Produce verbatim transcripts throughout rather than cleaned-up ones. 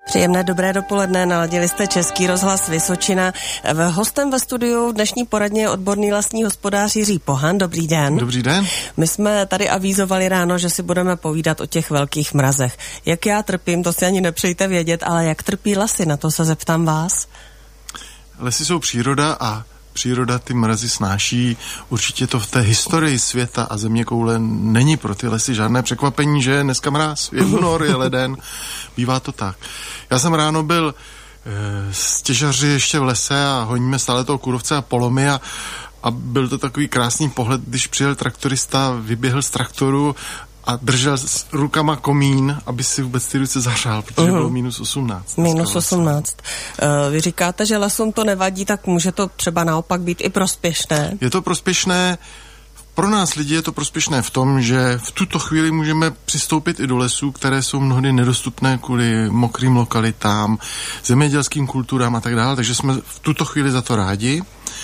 Příjemné dobré dopoledne, naladili jste Český rozhlas Vysočina. Hostem ve studiu dnešní poradně je odborný lesní hospodář Jiří Pohan. Dobrý den. Dobrý den. My jsme tady avizovali ráno, že si budeme povídat o těch velkých mrazech. Jak já trpím, to si ani nepřejte vědět, ale jak trpí lesy, na to se zeptám vás. Lesy jsou příroda a příroda ty mrazy snáší. Určitě to v té historii světa a zeměkoule není pro ty lesy žádné překvapení, že je dneska mráz, je únor, je leden, bývá to tak. Já jsem ráno byl e, s těžaři ještě v lese a honíme stále toho kůrovce a polomy a, a byl to takový krásný pohled, když přijel traktorista, vyběhl z traktoru a držel s rukama komín, aby si vůbec ty ruce zahřál, protože uh-huh. bylo minus osmnáct. Minus osmnáct. Uh, vy říkáte, že lesům to nevadí, tak může to třeba naopak být i prospěšné? Je to prospěšné, pro nás lidi je to prospěšné v tom, že v tuto chvíli můžeme přistoupit i do lesů, které jsou mnohdy nedostupné kvůli mokrým lokalitám, zemědělským kulturám a tak dále, takže jsme v tuto chvíli za to rádi.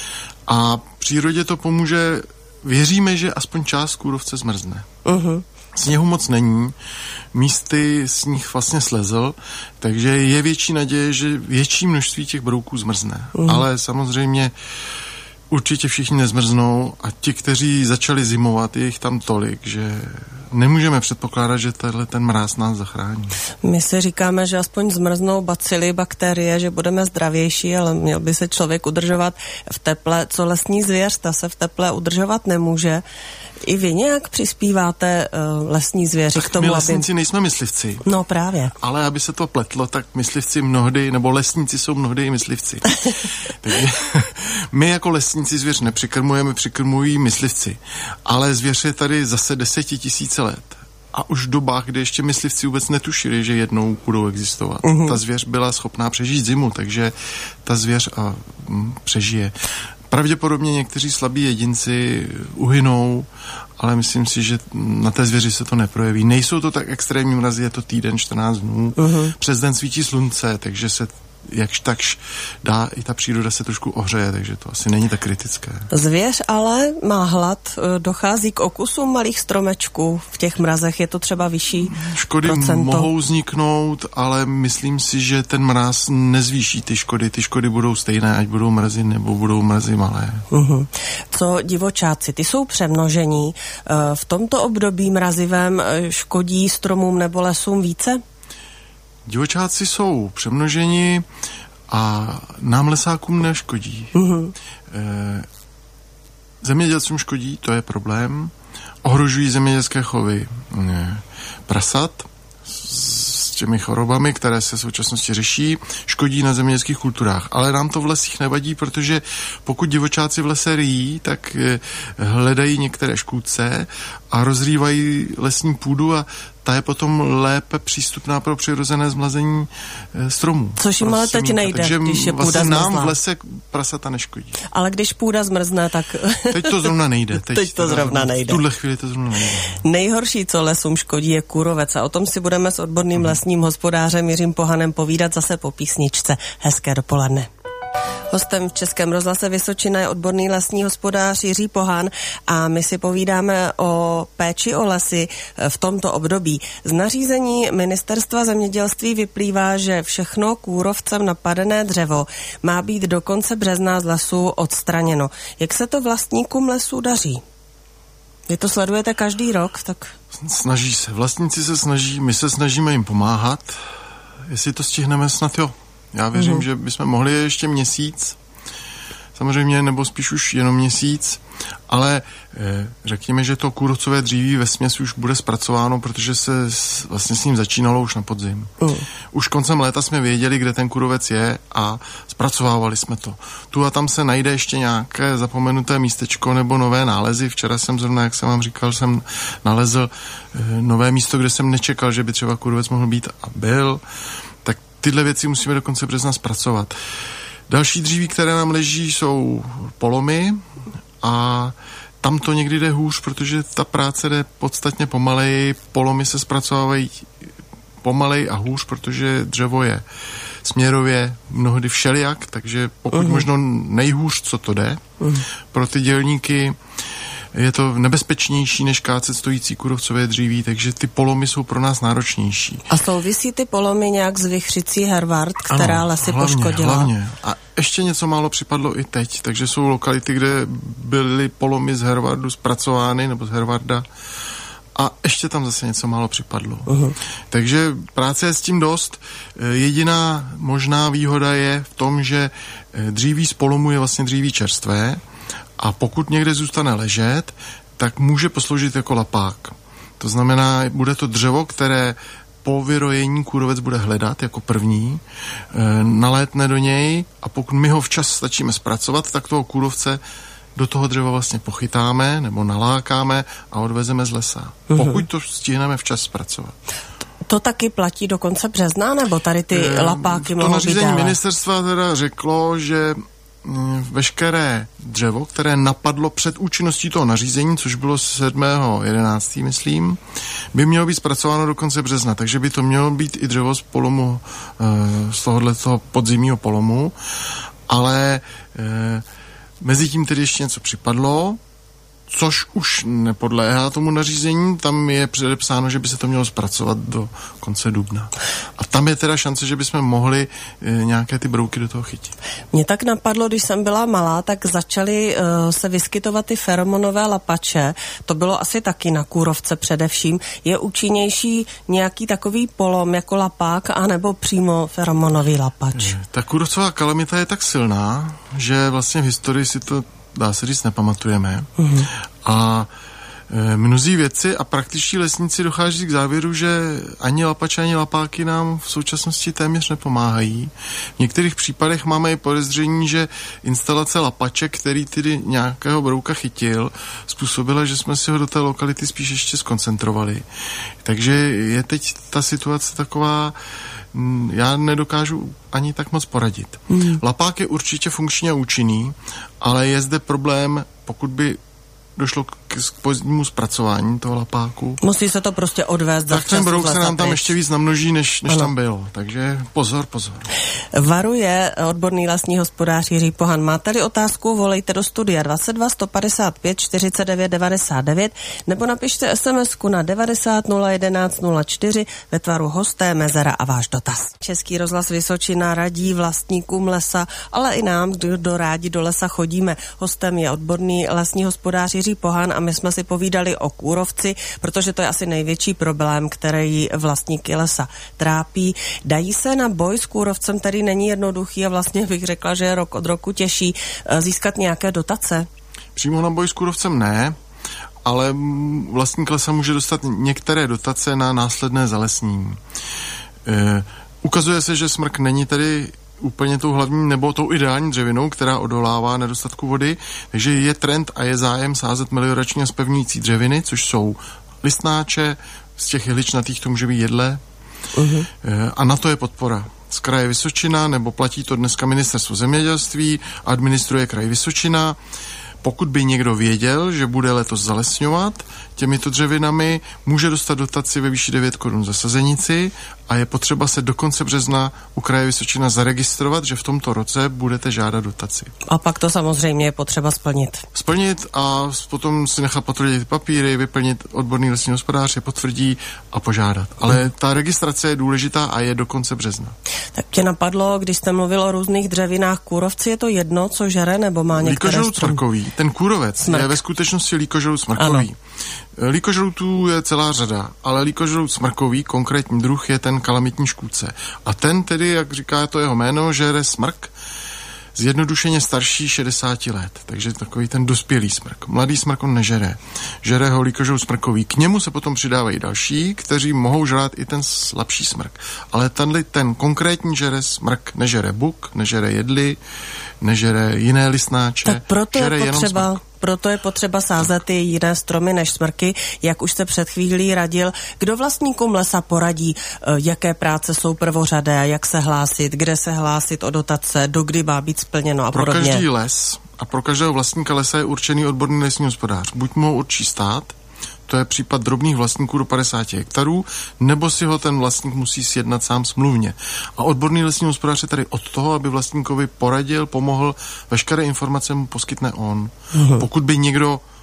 A přírodě to pomůže, věříme, že aspoň část kůrovce zmrzne. Uh-huh. Sněhu moc není, místy sníh vlastně slezl, takže je větší naděje, že větší množství těch brouků zmrzne. Mm. Ale samozřejmě určitě všichni nezmrznou a ti, kteří začali zimovat, je jich tam tolik, že nemůžeme předpokládat, že tenhle ten mráz nás zachrání. My si říkáme, že aspoň zmrznou bacily, bakterie, že budeme zdravější, ale měl by se člověk udržovat v teple. Co lesní zvěř, ta se v teple udržovat nemůže. I vy nějak přispíváte uh, lesní zvěři tak k tomu, my aby... lesníci nejsme myslivci. No právě. Ale aby se to pletlo, tak myslivci mnohdy, nebo lesníci jsou mnohdy i myslivci. Takže my jako lesníci zvěř nepřikrmujeme, přikrmují myslivci. Ale zvěř je tady zase desetitisíce let. A už v dobách, kdy ještě myslivci vůbec netušili, že jednou budou existovat. Uh-huh. Ta zvěř byla schopná přežít zimu, takže ta zvěř a, m, přežije. Pravděpodobně někteří slabí jedinci uhynou, ale myslím si, že na té zvěři se to neprojeví. Nejsou to tak extrémní mrazy, je to týden, čtrnáct dnů. Uh-huh. Přes den svítí slunce, takže se jakž takž dá, i ta příroda se trošku ohřeje, takže to asi není tak kritické. Zvěř ale má hlad, dochází k okusům malých stromečků v těch mrazech, je to třeba vyšší škody procento? Mohou vzniknout, ale myslím si, že ten mráz nezvýší ty škody. Ty škody budou stejné, ať budou mrazy nebo budou mrazy malé. Uh-huh. Co divočáci, ty jsou přemnožení. V tomto období mrazivém škodí stromům nebo lesům více? Divočáci jsou přemnoženi a nám lesákům neškodí. Uh-huh. E, zemědělcům škodí, to je problém. Ohrožují zemědělské chovy e, prasat s těmi chorobami, které se v současnosti řeší, škodí na zemědělských kulturách. Ale nám to v lesích nevadí, protože pokud divočáci v lese ryjí, tak e, hledají některé škůdce a rozrývají lesní půdu a ta je potom lépe přístupná pro přirozené zmlazení e, stromů. Což jim ale teď nejde, takže když je půda vlastně zmrzlá. nám v lese prasata neškodí. Ale když půda zmrzne, tak... Teď to zrovna nejde. Teď, teď to zrovna nejde. V tuhle chvíli to zrovna nejde. Nejhorší, co lesům škodí, je kůrovec a o tom si budeme s odborným hmm. lesním hospodářem Jiřím Pohanem povídat zase po písničce. Hezké dopoledne. Hostem v Českém rozhlase Vysočina je odborný lesní hospodář Jiří Pohan a my si povídáme o péči o lesy v tomto období. Z nařízení Ministerstva zemědělství vyplývá, že všechno kůrovcem napadené dřevo má být do konce března z lesů odstraněno. Jak se to vlastníkům lesů daří? Vy to sledujete každý rok, tak... Snaží se. Vlastníci se snaží, my se snažíme jim pomáhat. Jestli to stihneme, snad jo. Já věřím, mm. že bychom mohli ještě měsíc, samozřejmě, nebo spíš už jenom měsíc, ale eh, řekněme, že to kůrovcové dříví vesměs už bude zpracováno, protože se s, vlastně s ním začínalo už na podzim. Mm. Už koncem léta jsme věděli, kde ten kůrovec je a zpracovávali jsme to. Tu a tam se najde ještě nějaké zapomenuté místečko nebo nové nálezy. Včera jsem zrovna, jak jsem vám říkal, jsem nalezl eh, nové místo, kde jsem nečekal, že by třeba kůrovec mohl být a byl. Tyhle věci musíme do konce března zpracovat. Další dříví, které nám leží, jsou polomy a tam to někdy jde hůř, protože ta práce jde podstatně pomaleji. Polomy se zpracovávají pomaleji a hůř, protože dřevo je směrově mnohdy všelijak, takže pokud uh-huh. možno nejhůř, co to jde uh-huh. pro ty dělníky. je to nebezpečnější než kácet stojící kůrovcové dříví, takže ty polomy jsou pro nás náročnější. A souvisí ty polomy nějak s vichřicí Hervard, která ano, lesy hlavně, poškodila? Hlavně. A ještě něco málo připadlo i teď, takže jsou lokality, kde byly polomy z Hervardu zpracovány, nebo z Hervarda, a ještě tam zase něco málo připadlo. Uh-huh. Takže práce je s tím dost. Jediná možná výhoda je v tom, že dříví z polomu je vlastně dříví čerstvé a pokud někde zůstane ležet, tak může posloužit jako lapák. To znamená, bude to dřevo, které po vyrojení kůrovec bude hledat jako první, nalétne do něj a pokud my ho včas stačíme zpracovat, tak toho kůrovce do toho dřeva vlastně pochytáme nebo nalákáme a odvezeme z lesa. Uh-huh. Pokud to stihneme včas zpracovat. To taky platí do konce března, nebo tady ty e, lapáky mohou být dále? To nařízení ministerstva teda řeklo, že veškeré dřevo, které napadlo před účinností toho nařízení, což bylo sedmého jedenáctého myslím, by mělo být zpracováno do konce března, takže by to mělo být i dřevo z polomu, z tohoto podzimního polomu, ale mezi tím tedy ještě něco připadlo, což už nepodléhá tomu nařízení, tam je předepsáno, že by se to mělo zpracovat do konce dubna. A tam je teda šance, že bychom mohli e, nějaké ty brouky do toho chytit. Mně tak napadlo, když jsem byla malá, tak začaly uh, se vyskytovat ty feromonové lapače. To bylo asi taky na kůrovce především. Je účinnější nějaký takový polom jako lapák, anebo přímo feromonový lapač? E, ta kůrovcová kalamita je tak silná, že vlastně v historii si to dá se říct, nepamatujeme. Mm-hmm. A e, mnozí vědci a praktičtí lesníci dochází k závěru, že ani lapače, ani lapáky nám v současnosti téměř nepomáhají. V některých případech máme i podezření, že instalace lapače, který tedy nějakého brouka chytil, způsobila, že jsme si ho do té lokality spíš ještě skoncentrovali. Takže je teď ta situace taková, já nedokážu ani tak moc poradit. Mm. Lapák je určitě funkčně účinný, ale je zde problém, pokud by došlo k, k pozdnímu zpracování toho lapáku. Musí se to prostě odvést. Tak ten brouk se nám tam ještě víc namnoží, než, než tam byl. Takže pozor, pozor. Varuje odborný lesní hospodář Jiří Pohan. Máte-li otázku, volejte do studia dvacet dva sto padesát pět čtyřicet devět devadesát devět nebo napište esemesku na devadesát nula jedenáct nula čtyři ve tvaru hosté, mezera a váš dotaz. Český rozhlas Vysočina radí vlastníkům lesa, ale i nám, kdo rádi do lesa chodíme. Hostem je odborný lesní hospodář Jiří Pohan a my jsme si povídali o kůrovci, protože to je asi největší problém, který vlastníky lesa trápí. Dají se na boj s kůrovcem, který není jednoduchý a vlastně bych řekla, že je rok od roku těžší, získat nějaké dotace? Přímo na boj s kůrovcem ne, ale vlastník lesa může dostat některé dotace na následné zalesnění. E, ukazuje se, že smrk není tedy úplně tou hlavní nebo tou ideální dřevinou, která odolává nedostatku vody, takže je trend a je zájem sázet melioračně a zpevňující dřeviny, což jsou listnáče, z těch jehličnatých to může být jedle, uh-huh. a na to je podpora. Z kraje Vysočina, nebo platí to dneska ministerstvo zemědělství, administruje kraj Vysočina. Pokud by někdo věděl, že bude letos zalesňovat těmito dřevinami, může dostat dotaci ve výši devět korun za sazenici a je potřeba se do konce března u kraje Vysočina zaregistrovat, že v tomto roce budete žádat dotaci. A pak to samozřejmě je potřeba splnit. Splnit a potom si nechat potvrdit papíry, vyplnit odborný lesní hospodář, je potvrdí a požádat. Ale ta registrace je důležitá a je do konce března. Tak tě napadlo, když jste mluvil o různých dřevinách, kůrovci, je to jedno, co žere, nebo má některé líkožrout smrkový. Ten kůrovec Smrk. je ve skutečnosti líkožrout smrkový. Líkožroutů je celá řada, ale líkožrout smrkový, konkrétní druh, je ten kalamitní škůdce. A ten tedy, jak říká to jeho jméno, žere smrk, zjednodušeně starší šedesát let, takže takový ten dospělý smrk. Mladý smrk on nežere. Žere ho líkožrout smrkový. K němu se potom přidávají další, kteří mohou žrát i ten slabší smrk. Ale tenhle ten konkrétní žere smrk nežere buk, nežere jedli, nežere jiné listnáče. Tak proto je potřeba, proto je potřeba sázet i jiné stromy než smrky, jak už jste před chvílí radil. Kdo vlastníkům lesa poradí, jaké práce jsou prvořadé, jak se hlásit, kde se hlásit o dotace, dokdy má být splněno a pro podobně? Pro každý les a pro každého vlastníka lesa je určený odborný lesní hospodář. Buď mu ho určí stát, to je případ drobných vlastníků do padesát hektarů, nebo si ho ten vlastník musí sjednat sám smluvně. A odborný lesní hospodář je tady od toho, aby vlastníkovi poradil, pomohl, veškeré informace mu poskytne on. Uhum. Pokud by někdo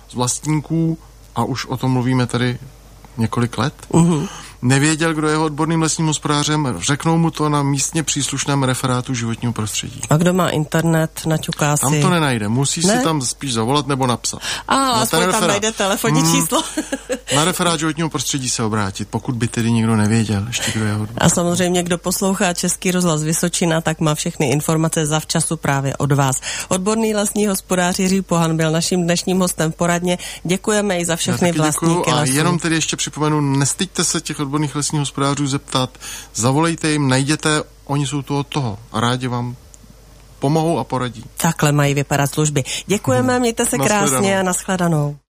z vlastníků, a už o tom mluvíme tady několik let, uh-huh. nevěděl, kdo je jeho odborným lesním hospodářem, řeknou mu to na místně příslušném referátu životního prostředí. A kdo má internet, naťuká si? Tam to nenajde, musíš ne? si tam spíš zavolat nebo napsat. A, na aspoň tam referát. Najde telefonní hmm, číslo. Na referát životního prostředí se obrátit, pokud by tedy nikdo nevěděl, ještě kdo je odborný. A samozřejmě, kdo poslouchá Český rozhlas Vysočina, tak má všechny informace zavčasu právě od vás. Odborný lesní hospodář Jiří Pohan byl naším dnešním hostem v poradně. Děkujeme i za všechny vlastníky a lesů. jenom tedy ještě připomenu, nestyďte se těch odborných lesních hospodářů zeptat, zavolejte jim, najděte, oni jsou tu od toho a rádi vám pomohou a poradí. Takhle mají vypadat služby. Děkujeme, mějte se krásně a nashledanou.